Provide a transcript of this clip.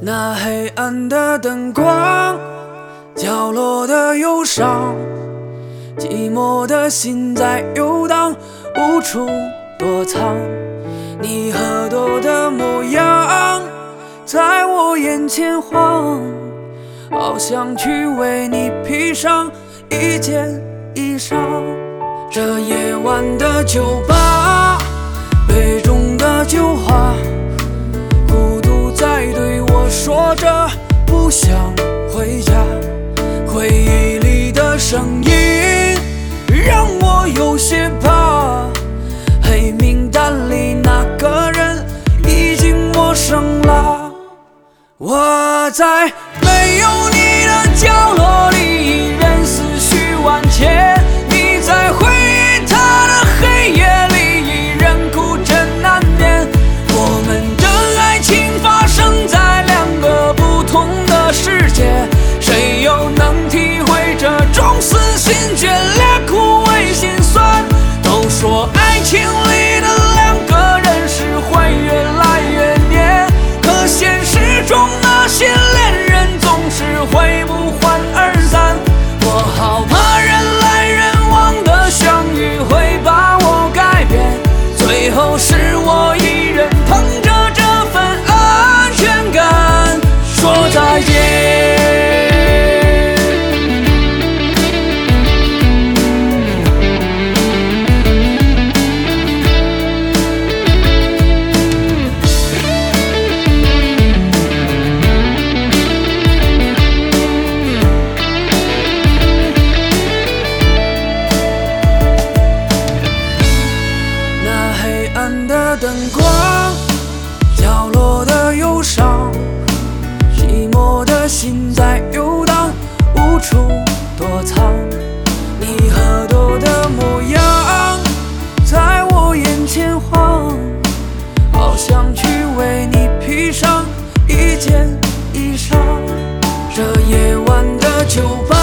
那黑暗的灯光，角落的忧伤，寂寞的心在游荡，无处躲藏。你喝多的模样在我眼前晃，好想去为你披上一件衣裳。这夜晚的酒吧，杯中的酒花，孤独在对我说着不想回家。回忆里的声音让我有些怕，黑名单里那个人已经陌生了。我在没有你的角落里，依然思绪万千。你在回忆他的黑夜里，依然孤枕难眠。我们的爱情发生在两个不同的世界，谁又能体会这种撕心决裂、苦味心酸？都说爱情里的两个人是会越来越黏，可现实中那些恋人总是会不欢而散。我好怕人来人往的相遇会把我改变，最后是我一人捧着这份安全感说再见。灯光，角落的忧伤，寂寞的心在游荡，无处躲藏。你喝多的模样在我眼前晃，好想去为你披上一件衣裳。这夜晚的酒吧，